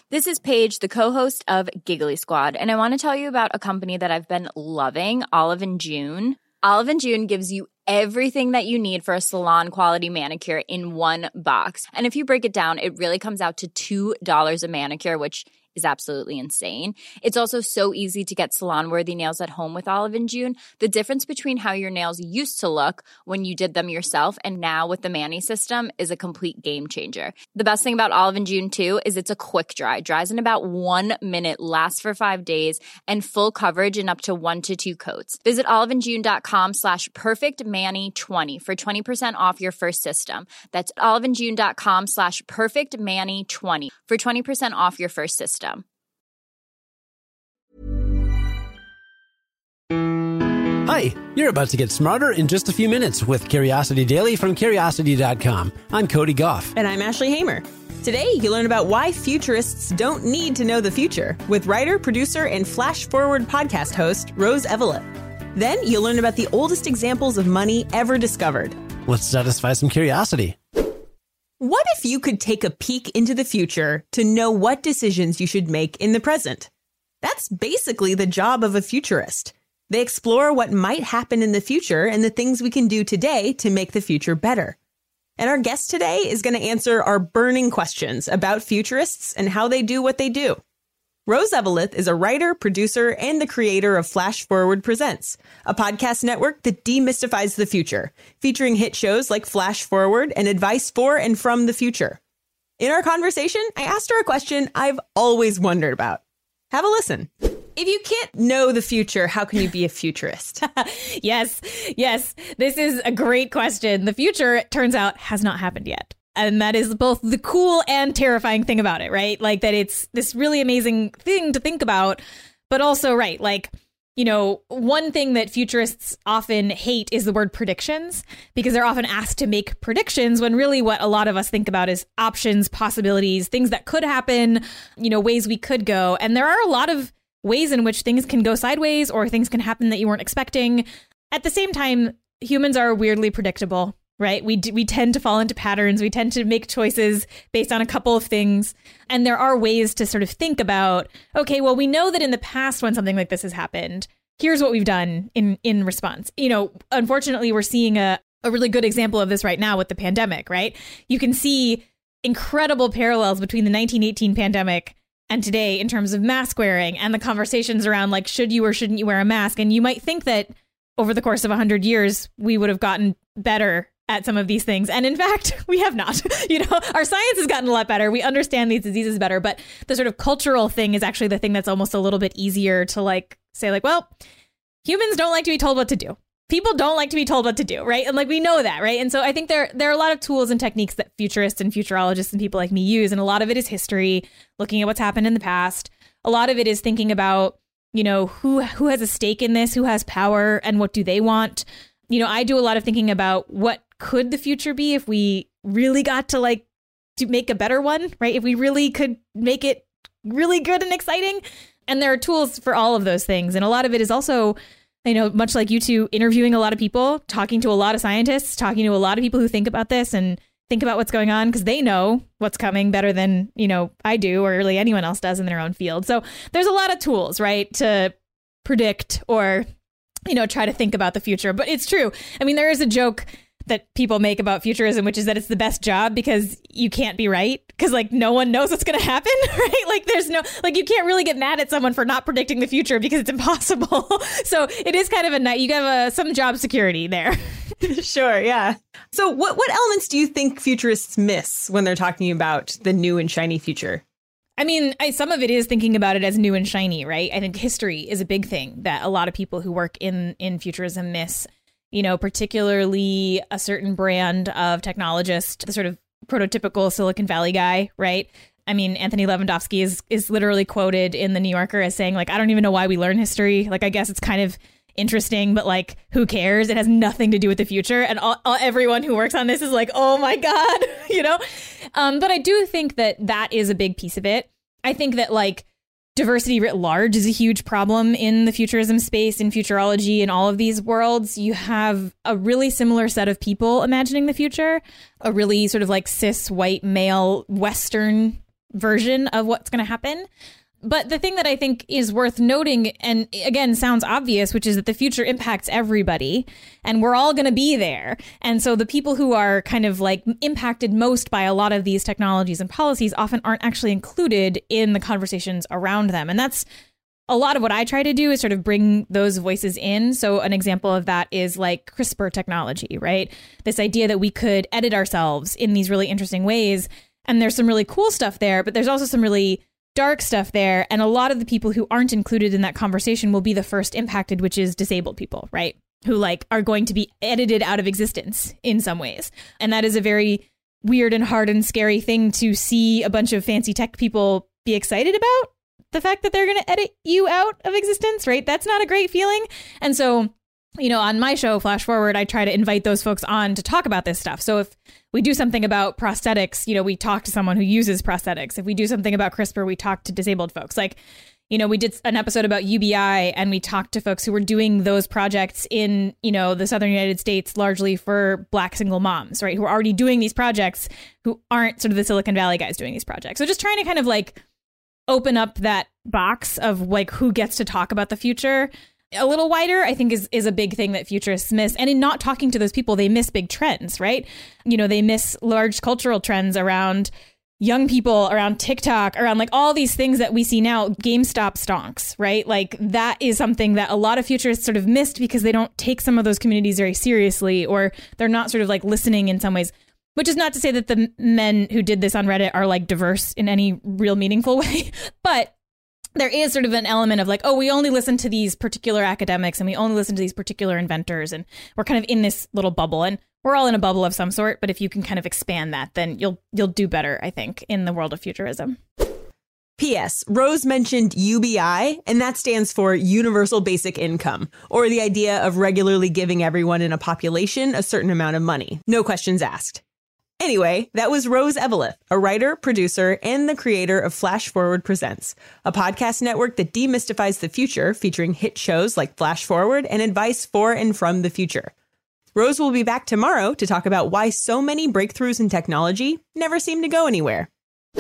This is Paige, the co-host of Giggly Squad, and I want to tell you about a company that I've been loving, Olive & June. Olive & June gives you everything that you need for a salon-quality manicure in one box. And if you break it down, it really comes out to $2 a manicure, which is absolutely insane. It's also so easy to get salon-worthy nails at home with Olive & June. The difference between how your nails used to look when you did them yourself and now with the Mani system is a complete game changer. The best thing about Olive & June, too, is it's a quick dry. Dries in about 1 minute, lasts for 5 days, and full coverage in up to 1 to 2 coats. Visit oliveandjune.com/perfectmani20 for 20% off your first system. That's oliveandjune.com/perfectmani20 for 20% off your first system. Hi, you're about to get smarter in just a few minutes with Curiosity Daily from Curiosity.com. I'm Cody Goff. And I'm Ashley Hamer. Today, you learn about why futurists don't need to know the future with writer, producer, and Flash Forward podcast host, Rose Eveleth. Then, you'll learn about the oldest examples of money ever discovered. Let's satisfy some curiosity. What if you could take a peek into the future to know what decisions you should make in the present? That's basically the job of a futurist. They explore what might happen in the future and the things we can do today to make the future better. And our guest today is going to answer our burning questions about futurists and how they do what they do. Rose Eveleth is a writer, producer, and the creator of Flash Forward Presents, a podcast network that demystifies the future, featuring hit shows like Flash Forward and advice for and from the future. In our conversation, I asked her a question I've always wondered about. Have a listen. If you can't know the future, how can you be a futurist? Yes. This is a great question. The future, it turns out, has not happened yet. And that is both the cool and terrifying thing about it, right? Like that it's this really amazing thing to think about, but also, right, like, you know, one thing that futurists often hate is the word predictions, because they're often asked to make predictions when really what a lot of us think about is options, possibilities, things that could happen, you know, ways we could go. And there are a lot of ways in which things can go sideways or things can happen that you weren't expecting. At the same time, humans are weirdly predictable, right? We tend to fall into patterns. We tend to make choices based on a couple of things. And there are ways to sort of think about, okay, well, we know that in the past when something like this has happened, here's what we've done in response. You know, unfortunately, we're seeing a really good example of this right now with the pandemic, right? You can see incredible parallels between the 1918 pandemic and today in terms of mask wearing and the conversations around like, should you or shouldn't you wear a mask? And you might think that over the course of 100 years, we would have gotten better at some of these things. And in fact, we have not. You know, our science has gotten a lot better. We understand these diseases better. But the sort of cultural thing is actually the thing that's almost a little bit easier to like say like, well, humans don't like to be told what to do. People don't like to be told what to do, right? And like we know that, right? And so I think there are a lot of tools and techniques that futurists and futurologists and people like me use. And a lot of it is history, looking at what's happened in the past. A lot of it is thinking about, you know, who has a stake in this, who has power, and what do they want? You know, I do a lot of thinking about what could the future be if we really got to like to make a better one, right? If we really could make it really good and exciting. And there are tools for all of those things. And a lot of it is also, you know, much like you two, interviewing a lot of people, talking to a lot of scientists, talking to a lot of people who think about this and think about what's going on because they know what's coming better than, you know, I do or really anyone else does in their own field. So there's a lot of tools, right, to predict or, you know, try to think about the future. But it's true. I mean, there is a joke that people make about futurism, which is that it's the best job because you can't be right because like no one knows what's going to happen, right? Like there's no, like you can't really get mad at someone for not predicting the future because it's impossible. So it is kind of a night. You have some job security there. Sure. Yeah. So what elements do you think futurists miss when they're talking about the new and shiny future? I mean, some of it is thinking about it as new and shiny, right? I think history is a big thing that a lot of people who work in futurism miss. You know, particularly a certain brand of technologist, the sort of prototypical Silicon Valley guy, right? I mean, Anthony Lewandowski is literally quoted in The New Yorker as saying, like, I don't even know why we learn history. Like, I guess it's kind of interesting, but like, who cares? It has nothing to do with the future. And everyone who works on this is like, oh, my God, you know? But I do think that is a big piece of it. I think that like diversity writ large is a huge problem in the futurism space, in futurology, in all of these worlds. You have a really similar set of people imagining the future, a really sort of like cis white male Western version of what's going to happen. But the thing that I think is worth noting, and again, sounds obvious, which is that the future impacts everybody and we're all going to be there. And so the people who are kind of like impacted most by a lot of these technologies and policies often aren't actually included in the conversations around them. And that's a lot of what I try to do, is sort of bring those voices in. So an example of that is like CRISPR technology, right? This idea that we could edit ourselves in these really interesting ways. And there's some really cool stuff there, but there's also some really dark stuff there. And a lot of the people who aren't included in that conversation will be the first impacted, which is disabled people, right? Who like are going to be edited out of existence in some ways. And that is a very weird and hard and scary thing to see a bunch of fancy tech people be excited about. The fact that they're going to edit you out of existence, right? That's not a great feeling. And so, you know, on my show, Flash Forward, I try to invite those folks on to talk about this stuff. So if we do something about prosthetics, you know, we talk to someone who uses prosthetics. If we do something about CRISPR, we talk to disabled folks. Like, you know, we did an episode about UBI and we talked to folks who were doing those projects in, you know, the Southern United States, largely for Black single moms, right? Who are already doing these projects, who aren't sort of the Silicon Valley guys doing these projects. So just trying to kind of like open up that box of like who gets to talk about the future a little wider, I think is a big thing that futurists miss. And in not talking to those people, they miss big trends, right? You know, they miss large cultural trends around young people, around TikTok, around like all these things that we see now. GameStop stonks, right? Like that is something that a lot of futurists sort of missed because they don't take some of those communities very seriously, or they're not sort of like listening in some ways. Which is not to say that the men who did this on Reddit are like diverse in any real meaningful way, but there is sort of an element of like, oh, we only listen to these particular academics and we only listen to these particular inventors, and we're kind of in this little bubble, and we're all in a bubble of some sort. But if you can kind of expand that, then you'll do better, I think, in the world of futurism. P.S. Rose mentioned UBI, and that stands for Universal Basic Income, or the idea of regularly giving everyone in a population a certain amount of money. No questions asked. Anyway, that was Rose Eveleth, a writer, producer, and the creator of Flash Forward Presents, a podcast network that demystifies the future, featuring hit shows like Flash Forward and advice for and from the future. Rose will be back tomorrow to talk about why so many breakthroughs in technology never seem to go anywhere.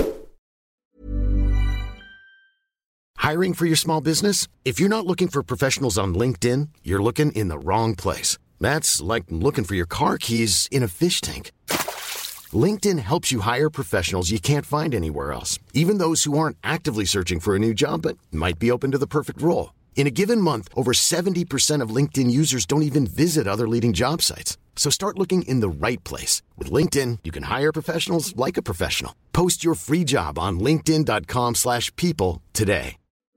Hiring for your small business? If you're not looking for professionals on LinkedIn, you're looking in the wrong place. That's like looking for your car keys in a fish tank. LinkedIn helps you hire professionals you can't find anywhere else, even those who aren't actively searching for a new job but might be open to the perfect role. In a given month, over 70% of LinkedIn users don't even visit other leading job sites. So start looking in the right place. With LinkedIn, you can hire professionals like a professional. Post your free job on linkedin.com/people today.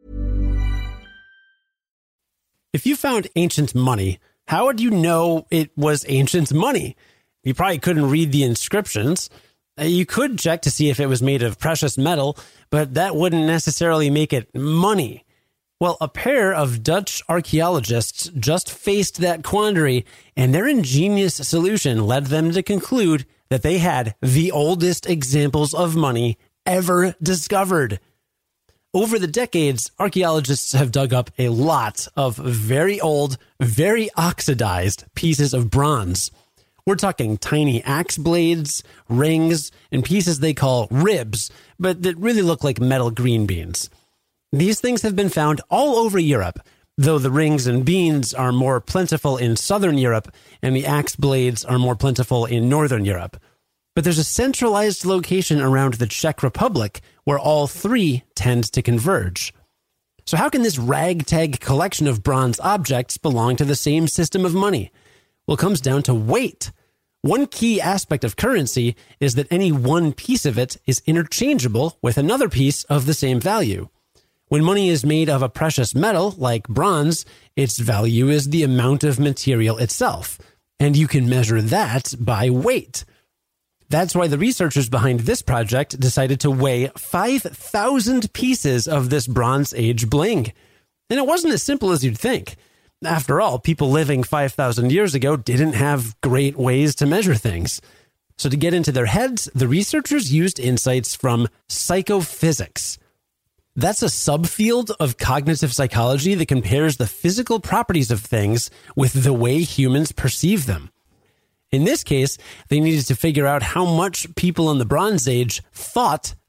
If you found ancient money, how would you know it was ancient money? You probably couldn't read the inscriptions. You could check to see if it was made of precious metal, but that wouldn't necessarily make it money. Well, a pair of Dutch archaeologists just faced that quandary, and their ingenious solution led them to conclude that they had the oldest examples of money ever discovered. Over the decades, archaeologists have dug up a lot of very old, very oxidized pieces of bronze. We're talking tiny axe blades, rings, and pieces they call ribs, but that really look like metal green beans. These things have been found all over Europe, though the rings and beans are more plentiful in southern Europe and the axe blades are more plentiful in northern Europe. But there's a centralized location around the Czech Republic where all three tend to converge. So how can this ragtag collection of bronze objects belong to the same system of money? Well, it comes down to weight. One key aspect of currency is that any one piece of it is interchangeable with another piece of the same value. When money is made of a precious metal, like bronze, its value is the amount of material itself, and you can measure that by weight. That's why the researchers behind this project decided to weigh 5,000 pieces of this Bronze Age bling. And it wasn't as simple as you'd think. After all, people living 5,000 years ago didn't have great ways to measure things. So to get into their heads, the researchers used insights from psychophysics. That's a subfield of cognitive psychology that compares the physical properties of things with the way humans perceive them. In this case, they needed to figure out how much people in the Bronze Age thought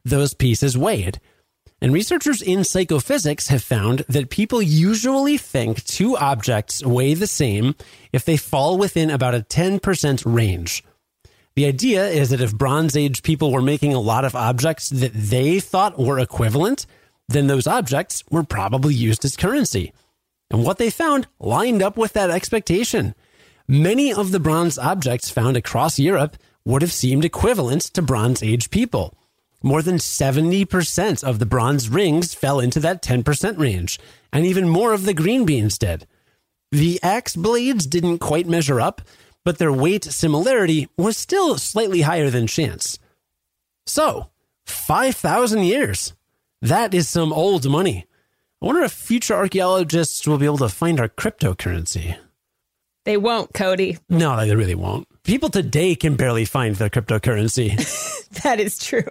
those pieces weighed. And researchers in psychophysics have found that people usually think two objects weigh the same if they fall within about a 10% range. The idea is that if Bronze Age people were making a lot of objects that they thought were equivalent, then those objects were probably used as currency. And what they found lined up with that expectation. Many of the bronze objects found across Europe would have seemed equivalent to Bronze Age people. More than 70% of the bronze rings fell into that 10% range, and even more of the green beans did. The axe blades didn't quite measure up, but their weight similarity was still slightly higher than chance. So, 5,000 years. That is some old money. I wonder if future archaeologists will be able to find our cryptocurrency. They won't, Cody. No, they really won't. People today can barely find their cryptocurrency. That is true.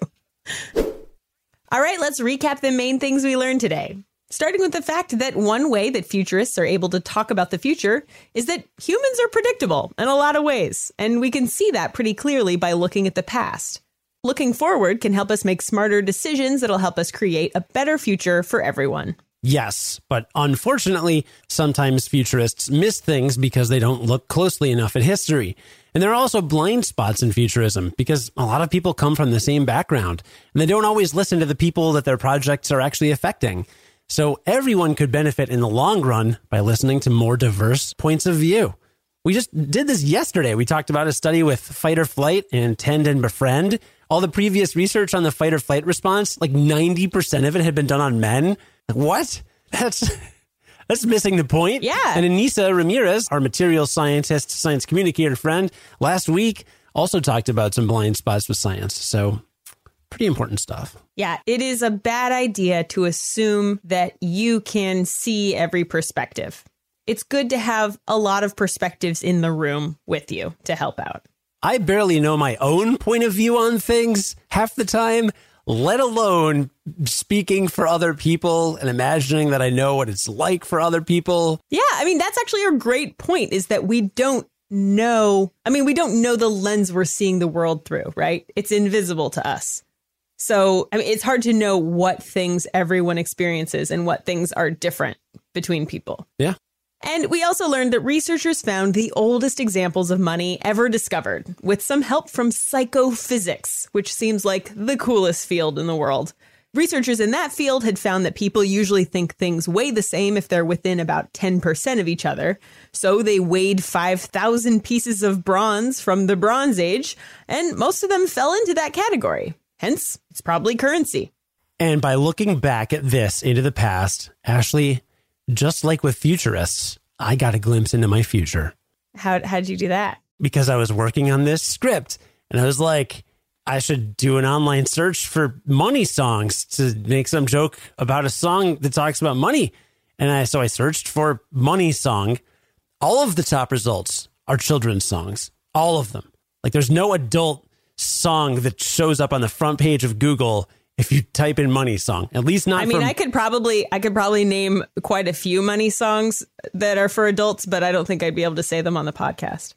All right, let's recap the main things we learned today. Starting with the fact that one way that futurists are able to talk about the future is that humans are predictable in a lot of ways, and we can see that pretty clearly by looking at the past. Looking forward can help us make smarter decisions that'll help us create a better future for everyone. Yes, but unfortunately, sometimes futurists miss things because they don't look closely enough at history. And there are also blind spots in futurism because a lot of people come from the same background and they don't always listen to the people that their projects are actually affecting. So everyone could benefit in the long run by listening to more diverse points of view. We just did this yesterday. We talked about a study with fight or flight and tend and befriend. All the previous research on the fight or flight response, like 90% of it had been done on men. What? That's missing the point. Yeah. And Anissa Ramirez, our materials scientist, science communicator friend, last week also talked about some blind spots with science. So pretty important stuff. Yeah, it is a bad idea to assume that you can see every perspective. It's good to have a lot of perspectives in the room with you to help out. I barely know my own point of view on things half the time, let alone speaking for other people and imagining that I know what it's like for other people. Yeah, I mean, that's actually a great point, is that we don't know. I mean, we don't know the lens we're seeing the world through, right? It's invisible to us. So, I mean, it's hard to know what things everyone experiences and what things are different between people. Yeah. And we also learned that researchers found the oldest examples of money ever discovered, with some help from psychophysics, which seems like the coolest field in the world. Researchers in that field had found that people usually think things weigh the same if they're within about 10% of each other. So they weighed 5,000 pieces of bronze from the Bronze Age, and most of them fell into that category. Hence, it's probably currency. And by looking back at this into the past, Ashley, just like with futurists, I got a glimpse into my future. How'd you do that? Because I was working on this script and I was like, I should do an online search for money songs to make some joke about a song that talks about money. And so I searched for money song. All of the top results are children's songs. All of them. Like there's no adult song that shows up on the front page of Google if you type in money song, at least not. I mean, I could probably name quite a few money songs that are for adults, but I don't think I'd be able to say them on the podcast.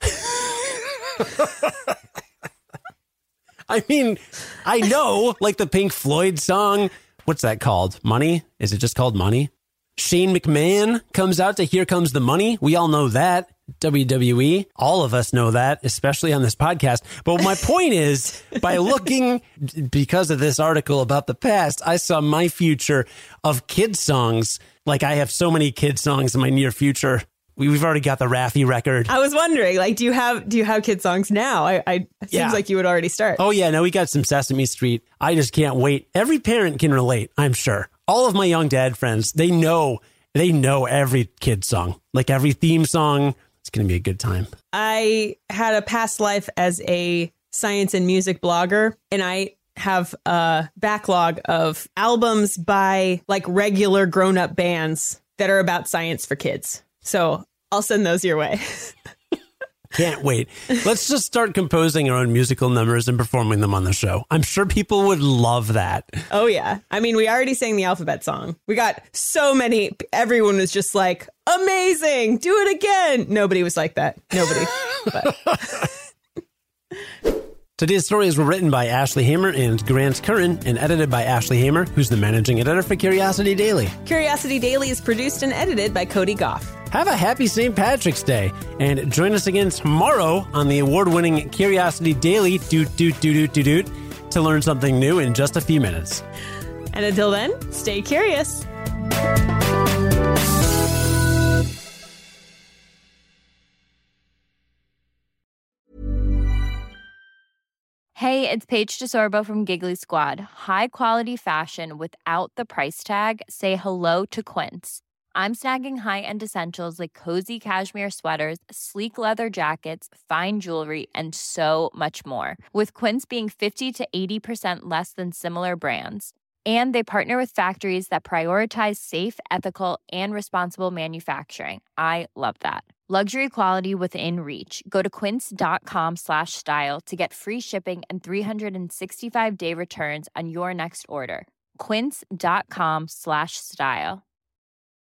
I mean, I know like the Pink Floyd song. What's that called? Money? Is it just called Money? Shane McMahon comes out to Here Comes the Money. We all know that. WWE. All of us know that, especially on this podcast. But my point is, by looking, because of this article about the past, I saw my future of kids songs. Like I have so many kids songs in my near future. We've already got the Raffi record. I was wondering, like, do you have kids songs now? It seems like you would already start. Oh yeah, no, we got some Sesame Street. I just can't wait. Every parent can relate, I'm sure. All of my young dad friends, they know every kid song, like every theme song. It's going to be a good time. I had a past life as a science and music blogger, and I have a backlog of albums by like regular grown-up bands that are about science for kids. So I'll send those your way. Can't wait. Let's just start composing our own musical numbers and performing them on the show. I'm sure people would love that. Oh, yeah. I mean, we already sang the alphabet song. We got so many. Everyone was just like, amazing. Do it again. Nobody was like that. Nobody. Today's stories were written by Ashley Hamer and Grant Curran and edited by Ashley Hamer, who's the managing editor for Curiosity Daily. Curiosity Daily is produced and edited by Cody Goff. Have a happy St. Patrick's Day, and join us again tomorrow on the award-winning Curiosity Daily to learn something new in just a few minutes. And until then, stay curious. Hey, it's Paige DeSorbo from Giggly Squad. High quality fashion without the price tag. Say hello to Quince. I'm snagging high-end essentials like cozy cashmere sweaters, sleek leather jackets, fine jewelry, and so much more. With Quince being 50 to 80% less than similar brands. And they partner with factories that prioritize safe, ethical, and responsible manufacturing. I love that. Luxury quality within reach. Go to quince.com/style to get free shipping and 365-day returns on your next order. Quince.com/style.